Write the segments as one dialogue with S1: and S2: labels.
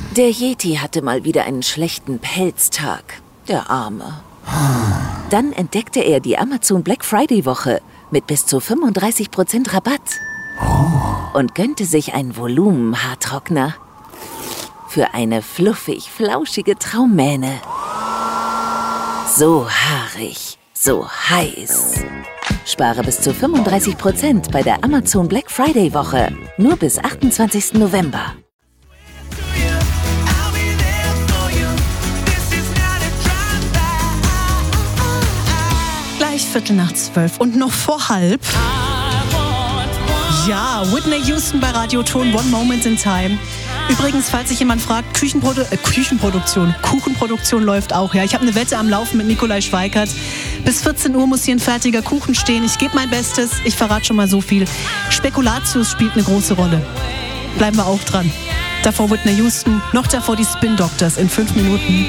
S1: Der Yeti hatte mal wieder einen schlechten Pelztag. Der Arme. Dann entdeckte er die Amazon Black Friday Woche mit bis zu 35% Rabatt. Und gönnte sich einen Volumen-Haartrockner. Für eine fluffig-flauschige Traummähne. So haarig, so heiß. Spare bis zu 35% bei der Amazon Black Friday Woche. Nur bis 28. November.
S2: Gleich 12:15 und noch vor halb. Ja, Whitney Houston bei Radioton, One Moment in Time. Übrigens, falls sich jemand fragt, Kuchenproduktion läuft auch. Ja, ich habe eine Wette am Laufen mit Nikolai Schweikert. Bis 14 Uhr muss hier ein fertiger Kuchen stehen. Ich gebe mein Bestes. Ich verrate schon mal so viel. Spekulatius spielt eine große Rolle. Bleiben wir auch dran. Davor Whitney Houston, noch davor die Spin Doctors in 5 Minuten.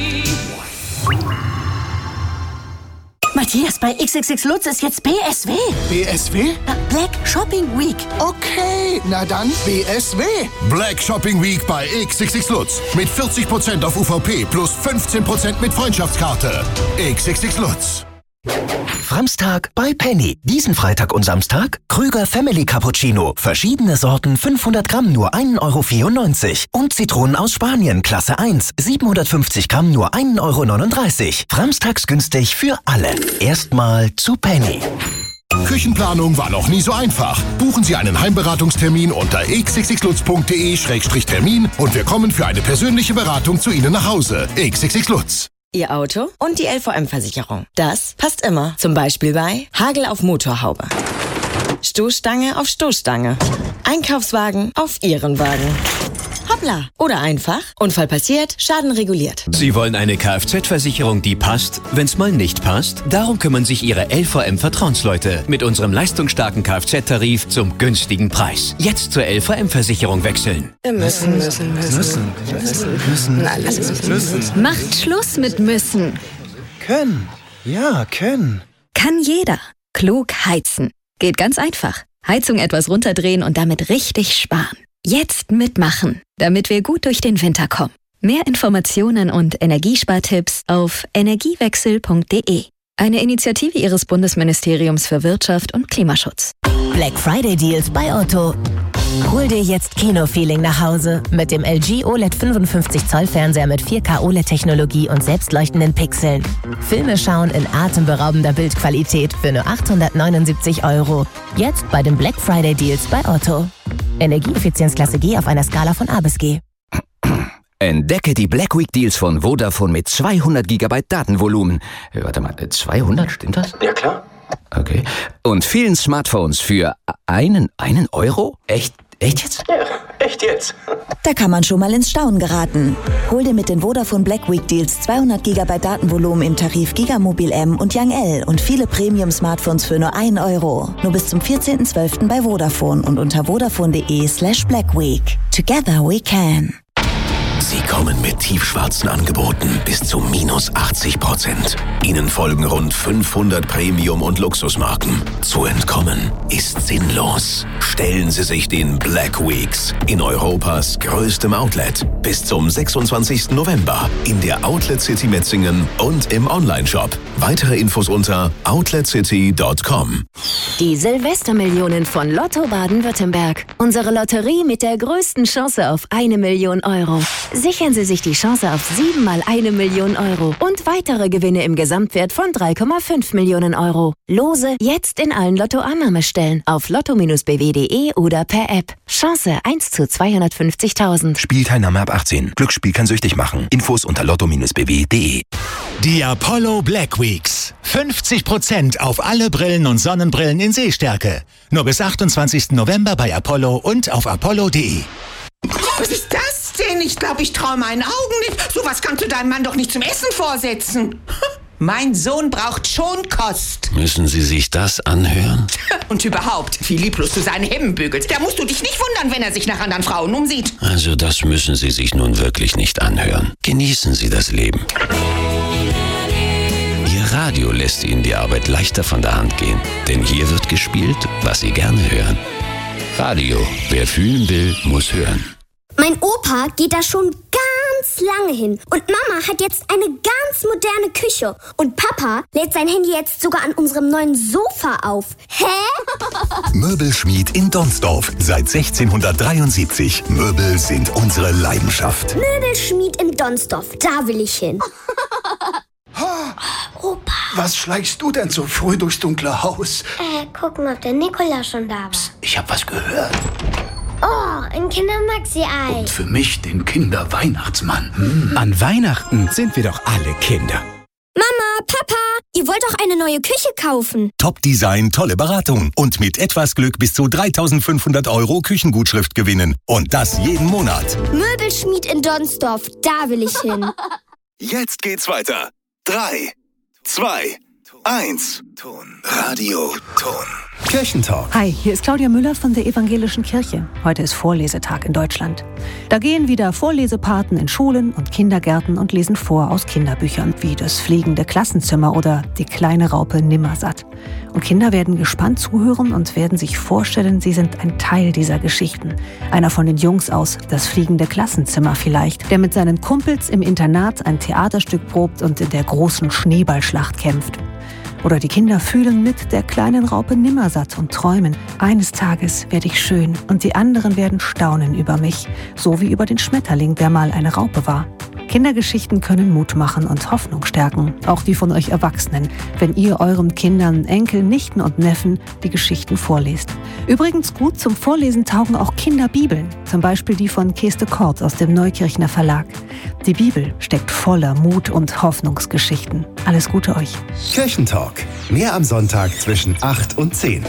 S3: Matthias, bei XXX Lutz ist jetzt BSW.
S4: BSW?
S3: Black Shopping Week.
S4: Okay, na dann BSW.
S5: Black Shopping Week bei XXX Lutz. Mit 40% auf UVP plus 15% mit Freundschaftskarte. XXX Lutz.
S6: Framstag bei Penny. Diesen Freitag und Samstag Krüger Family Cappuccino. Verschiedene Sorten, 500 Gramm, nur 1,94 €. Und Zitronen aus Spanien, Klasse 1, 750 Gramm, nur 1,39 €. Framstags günstig für alle. Erstmal zu Penny.
S5: Küchenplanung war noch nie so einfach. Buchen Sie einen Heimberatungstermin unter xxxlutz.de/termin und wir kommen für eine persönliche Beratung zu Ihnen nach Hause. XXX Lutz.
S7: Ihr Auto und die LVM-Versicherung. Das passt immer. Zum Beispiel bei Hagel auf Motorhaube, Stoßstange auf Stoßstange, Einkaufswagen auf Ihren Wagen. Hoppla. Oder einfach, Unfall passiert, Schaden reguliert.
S8: Sie wollen eine Kfz-Versicherung, die passt, wenn's mal nicht passt? Darum kümmern sich Ihre LVM-Vertrauensleute mit unserem leistungsstarken Kfz-Tarif zum günstigen Preis. Jetzt zur LVM-Versicherung wechseln.
S9: Müssen.
S10: Macht Schluss mit müssen.
S9: Können. Ja, können.
S10: Kann jeder. Klug heizen. Geht ganz einfach. Heizung etwas runterdrehen und damit richtig sparen. Jetzt mitmachen, damit wir gut durch den Winter kommen. Mehr Informationen und Energiespartipps auf energiewechsel.de. Eine Initiative Ihres Bundesministeriums für Wirtschaft und Klimaschutz.
S11: Black Friday Deals bei Otto. Hol dir jetzt Kino-Feeling nach Hause mit dem LG OLED 55 Zoll Fernseher mit 4K OLED-Technologie und selbstleuchtenden Pixeln. Filme schauen in atemberaubender Bildqualität für nur 879 €. Jetzt bei den Black Friday Deals bei Otto. Energieeffizienzklasse G auf einer Skala von A bis G.
S12: Entdecke die Black Week Deals von Vodafone mit 200 GB Datenvolumen. Warte mal, 200, stimmt das?
S9: Ja, klar.
S12: Okay. Und vielen Smartphones für einen Euro? Echt jetzt?
S9: Ja, echt jetzt.
S13: Da kann man schon mal ins Staunen geraten. Hol dir mit den Vodafone Black Week Deals 200 GB Datenvolumen im Tarif Gigamobil M und Young L und viele Premium-Smartphones für nur 1 €. Nur bis zum 14.12. bei Vodafone und unter vodafone.de/blackweek. Together we can.
S14: Sie kommen mit tiefschwarzen Angeboten bis zu -80%. Ihnen folgen rund 500 Premium- und Luxusmarken. Zu entkommen ist sinnlos. Stellen Sie sich den Black Weeks in Europas größtem Outlet bis zum 26. November in der Outlet City Metzingen und im Onlineshop. Weitere Infos unter outletcity.com.
S15: Die Silvestermillionen von Lotto Baden-Württemberg. Unsere Lotterie mit der größten Chance auf 1 Million €. Sichern Sie sich die Chance auf 7 mal 1 Million € und weitere Gewinne im Gesamtwert von 3,5 Millionen €. Lose jetzt in allen Lotto-Annahmestellen auf lotto-bw.de oder per App. Chance 1 zu 250.000.
S16: Spielteilnahme ab 18. Glücksspiel kann süchtig machen. Infos unter lotto-bw.de.
S17: Die Apollo Black Weeks. 50% auf alle Brillen und Sonnenbrillen in Sehstärke. Nur bis 28. November bei Apollo und auf apollo.de.
S18: Was ist das denn? Ich glaube, ich traue meinen Augen nicht. Sowas kannst du deinem Mann doch nicht zum Essen vorsetzen. Mein Sohn braucht Schonkost.
S14: Müssen Sie sich das anhören?
S18: Und überhaupt, wie lieblos du seine Hemden bügelst. Da musst du dich nicht wundern, wenn er sich nach anderen Frauen umsieht.
S14: Also das müssen Sie sich nun wirklich nicht anhören. Genießen Sie das Leben. Ihr Radio lässt Ihnen die Arbeit leichter von der Hand gehen. Denn hier wird gespielt, was Sie gerne hören. Radio. Wer fühlen will, muss hören.
S19: Mein Opa geht da schon ganz lange hin. Und Mama hat jetzt eine ganz moderne Küche. Und Papa lädt sein Handy jetzt sogar an unserem neuen Sofa auf. Hä?
S16: Möbelschmied in Donsdorf. Seit 1673. Möbel sind unsere Leidenschaft.
S19: Möbelschmied in Donsdorf. Da will ich hin.
S4: Opa. Was schleichst du denn so früh durchs dunkle Haus?
S19: Gucken, ob der Nikolaus schon da war.
S4: Psst, ich hab was gehört.
S19: Oh, ein Kinder-Maxi-Ei.
S4: Und für mich den Kinder-Weihnachtsmann.
S20: An Weihnachten sind wir doch alle Kinder.
S19: Mama, Papa, ihr wollt doch eine neue Küche kaufen.
S16: Top-Design, tolle Beratung und mit etwas Glück bis zu 3.500 € Küchengutschrift gewinnen. Und das jeden Monat.
S19: Möbelschmied in Donsdorf, da will ich hin.
S16: Jetzt geht's weiter. 3, 2, 1. Radio Ton.
S20: Kirchentalk.
S21: Hi, hier ist Claudia Müller von der Evangelischen Kirche. Heute ist Vorlesetag in Deutschland. Da gehen wieder Vorlesepaten in Schulen und Kindergärten und lesen vor aus Kinderbüchern, wie Das fliegende Klassenzimmer oder Die kleine Raupe Nimmersatt. Und Kinder werden gespannt zuhören und werden sich vorstellen, sie sind ein Teil dieser Geschichten. Einer von den Jungs aus Das fliegende Klassenzimmer vielleicht, der mit seinen Kumpels im Internat ein Theaterstück probt und in der großen Schneeballschlacht kämpft. Oder die Kinder fühlen mit der kleinen Raupe Nimmersatt und träumen, eines Tages werde ich schön und die anderen werden staunen über mich, so wie über den Schmetterling, der mal eine Raupe war. Kindergeschichten können Mut machen und Hoffnung stärken, auch die von euch Erwachsenen, wenn ihr euren Kindern, Enkeln, Nichten und Neffen die Geschichten vorlest. Übrigens gut zum Vorlesen taugen auch Kinderbibeln, zum Beispiel die von Kees de Kort aus dem Neukirchner Verlag. Die Bibel steckt voller Mut und Hoffnungsgeschichten. Alles Gute euch.
S20: Kirchentalk. Mehr am Sonntag zwischen 8 und 10.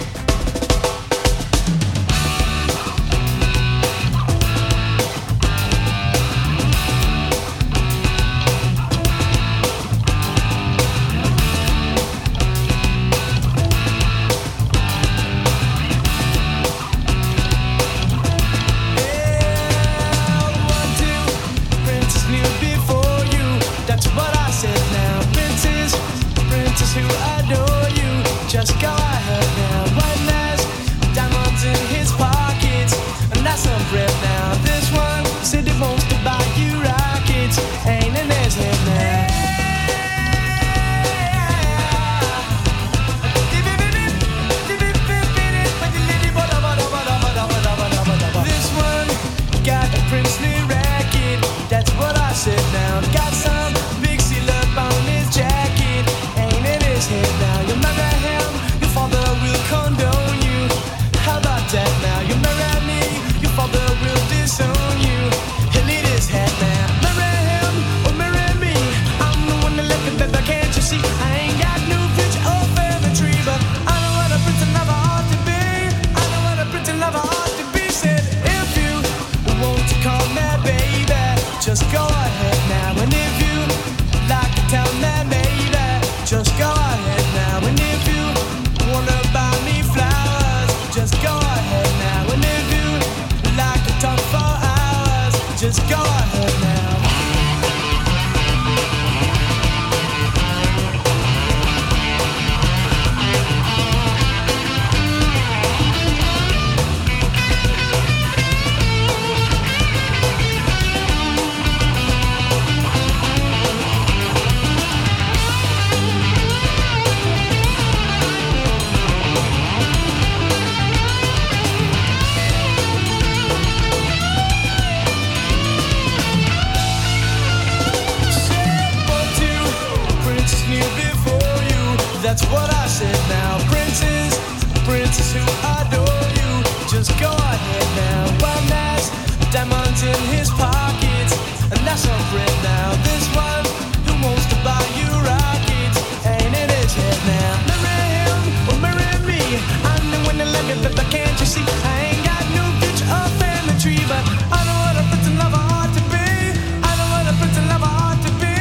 S22: That's what I said now. Princes, princess who adore you. Just go ahead now. One has diamonds in his pockets, and that's not bread now. This one who wants to buy you rockets ain't in his head now. Marry him or marry me. I'm the one that love you, but can't you see? I ain't got no future or family tree, but I know what a prince and lover ought to be. I know what a prince and lover ought to be.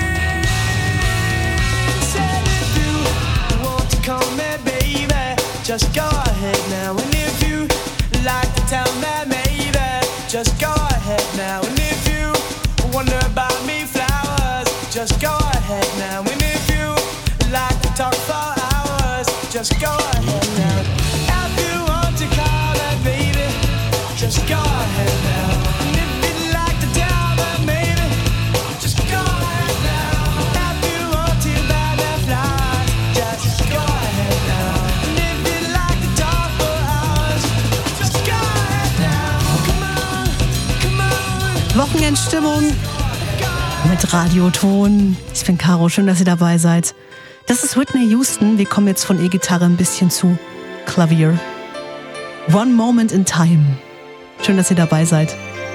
S22: Call me baby, just go ahead now. And if you like to tell me maybe, just go ahead now. And if you wonder about me flowers, just go ahead now. And if you like to talk for hours, just go ahead now. If you want to call me baby, just go ahead now. And if you like to tell me maybe,
S21: Wochenendstimmung mit Radioton. Ich bin Caro, schön, dass ihr dabei seid. Das ist Whitney Houston. Wir kommen jetzt von E-Gitarre ein bisschen zu Klavier. One Moment in Time. Schön, dass ihr dabei seid.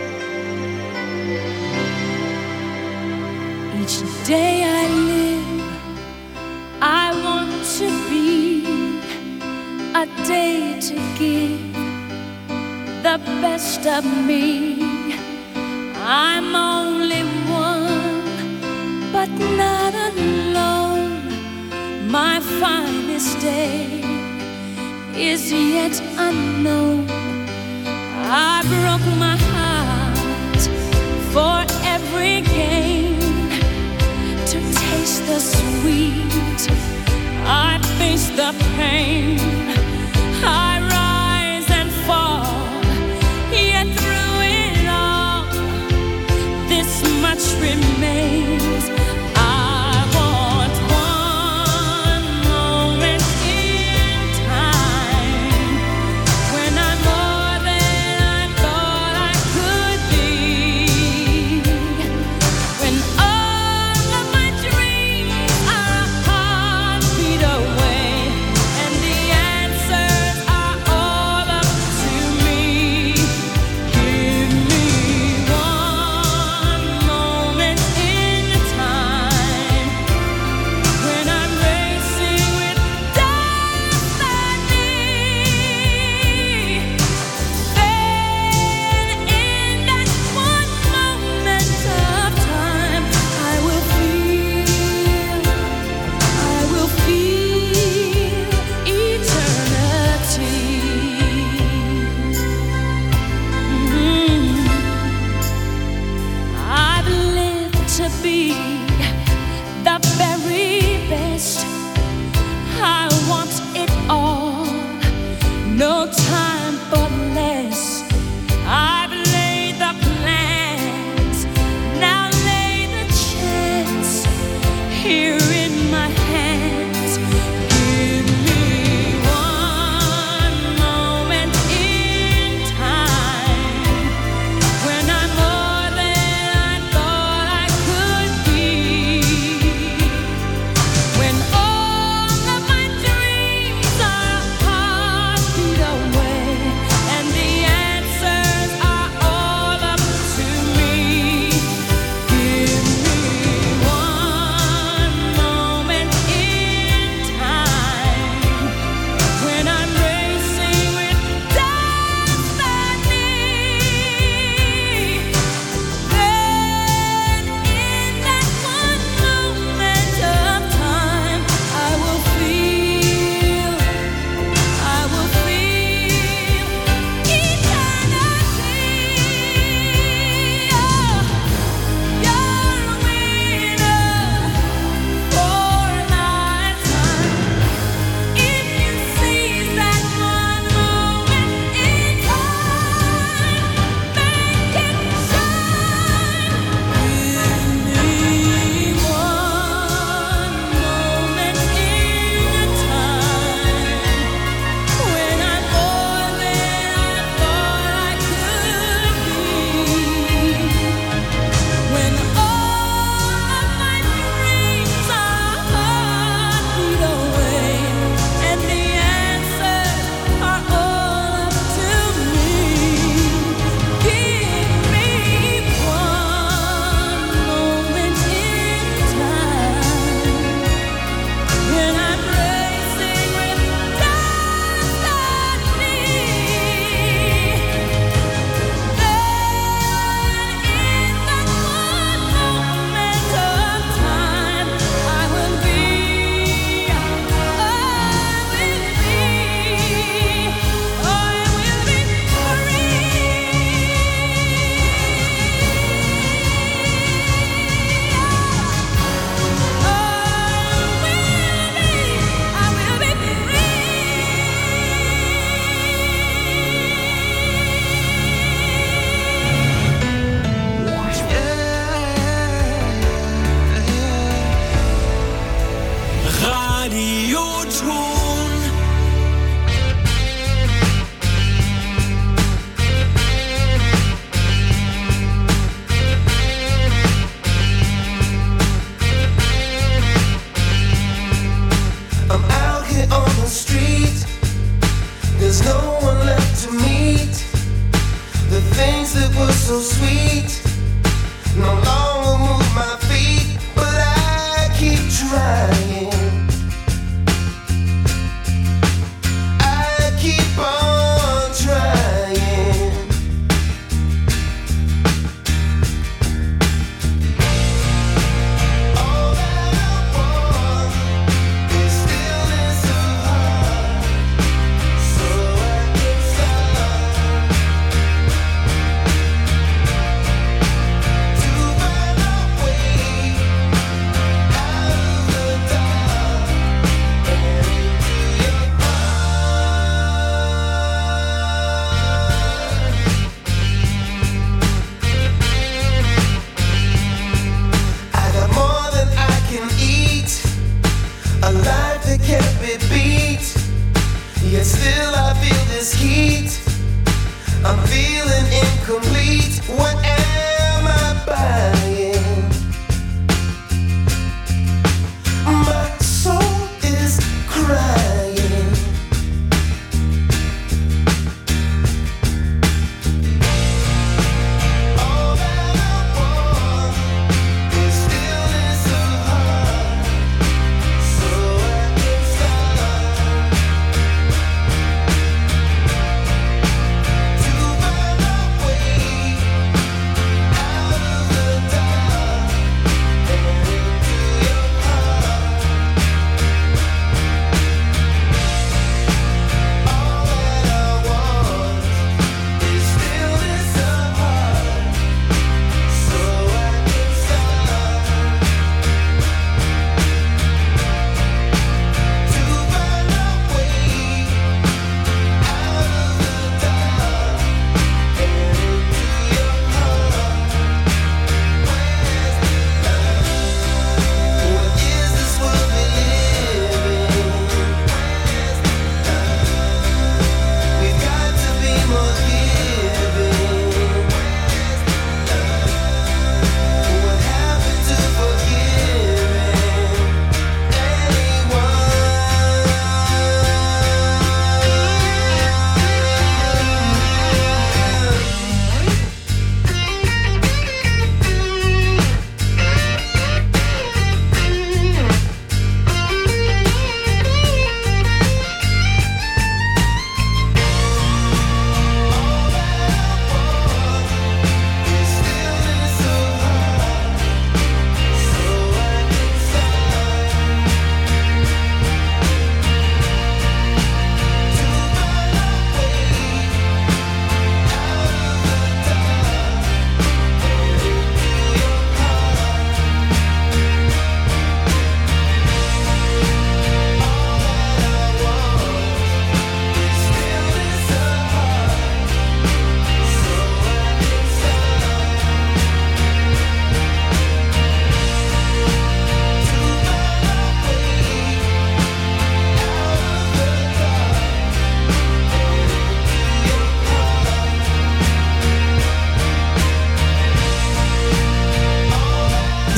S1: Each day I live, I want to be a day to give the best of me. I'm only one, but not alone. My finest day is yet unknown. I broke my heart for every gain. To taste the sweet, I face the pain. I rise and fall, yet through it all, this much remains. I want one moment in time when I'm more than I thought I could be. When all of my dreams are a heartbeat away, and the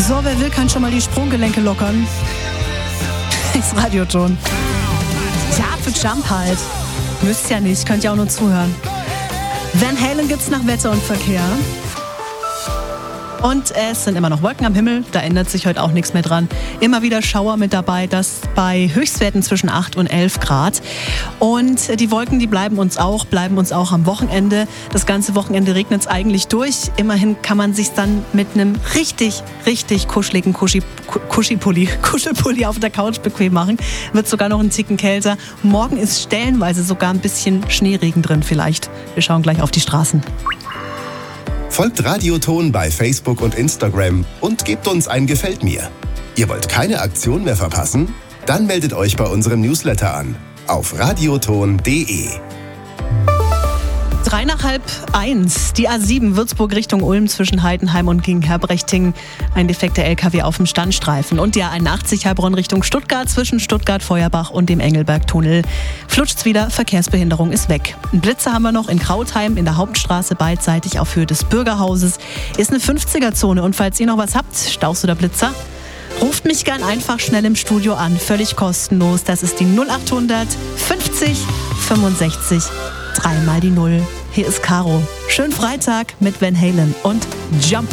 S21: So, wer will, kann schon mal die Sprunggelenke lockern. Ist Radioton. Ja, für Jump halt. Müsst ja nicht, könnt ja auch nur zuhören. Van Halen gibt's nach Wetter und Verkehr. Und es sind immer noch Wolken am Himmel, da ändert sich heute auch nichts mehr dran. Immer wieder Schauer mit dabei, das bei Höchstwerten zwischen 8 und 11 Grad. Und die Wolken, die bleiben uns auch am Wochenende. Das ganze Wochenende regnet es eigentlich durch. Immerhin kann man sich dann mit einem richtig kuscheligen Kuschelpulli auf der Couch bequem machen. Wird sogar noch einen Ticken kälter. Morgen ist stellenweise sogar ein bisschen Schneeregen drin vielleicht. Wir schauen gleich auf die Straßen.
S20: Folgt Radioton bei Facebook und Instagram und gebt uns ein Gefällt mir. Ihr wollt keine Aktion mehr verpassen? Dann meldet euch bei unserem Newsletter an auf radioton.de.
S21: 1:03. Die A7 Würzburg Richtung Ulm zwischen Heidenheim und Gingen-Herbrechting. Ein defekter LKW auf dem Standstreifen. Und die A81 Heilbronn Richtung Stuttgart zwischen Stuttgart-Feuerbach und dem Engelberg-Tunnel. Flutscht's wieder, Verkehrsbehinderung ist weg. Ein Blitzer haben wir noch in Krautheim in der Hauptstraße beidseitig auf Höhe des Bürgerhauses. Ist eine 50er-Zone und falls ihr noch was habt, Staus oder Blitzer, ruft mich gern einfach schnell im Studio an, völlig kostenlos. Das ist die 0800 50 65 3 mal die 0. Hier ist Caro. Schönen Freitag mit Van Halen und Jump.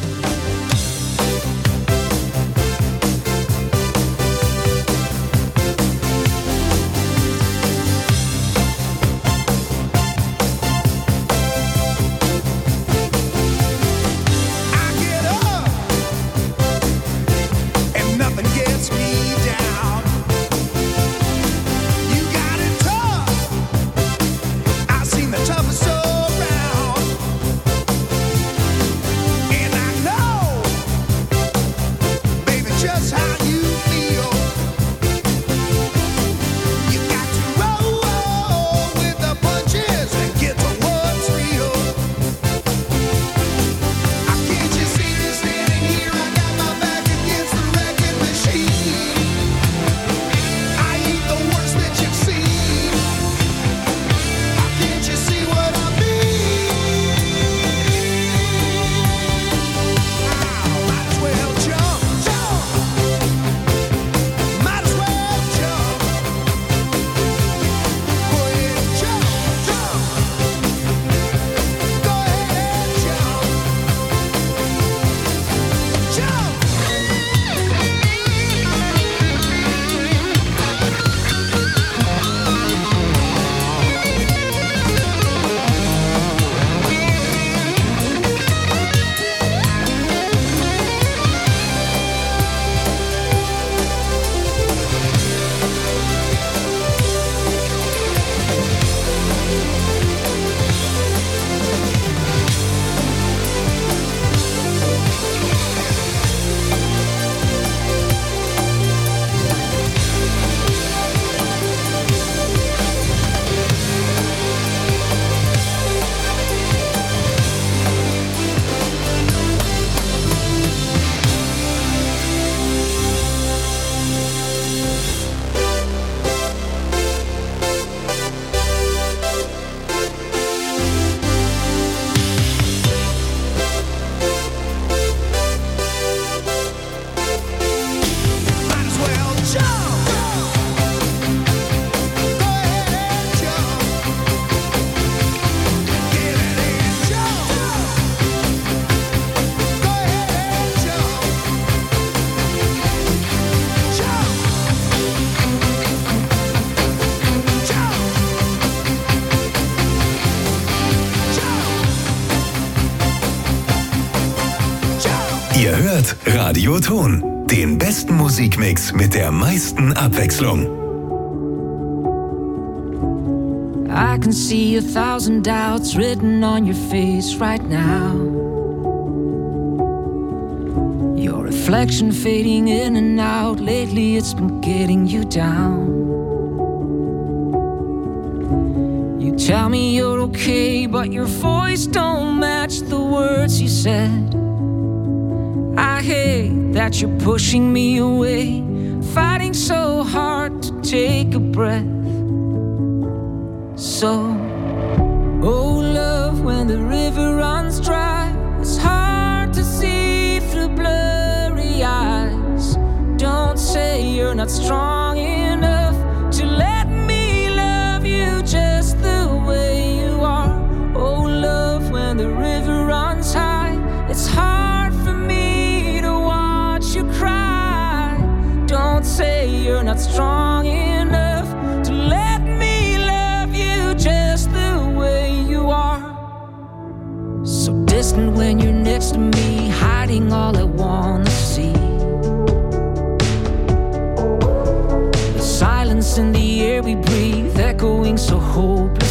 S14: Ihr hört Radioton, den besten Musikmix mit der meisten Abwechslung.
S1: I can see 1,000 doubts written on your face right now. Your reflection fading in and out. Lately it's been getting you down. You tell me you're okay, but your voice don't match the words you said. I hate that you're pushing me away, fighting so hard to take a breath. So, oh love, when the river runs dry, it's hard to see through blurry eyes. not strong enough to let me love you just the way you are. Oh, love, when the river runs high, it's hard for me to watch you cry. Don't say you're not strong enough to let me love you just the way you are. So distant when you're next to me, hiding all I wanna see. The silence in the air we breathe, echoing so hopeless.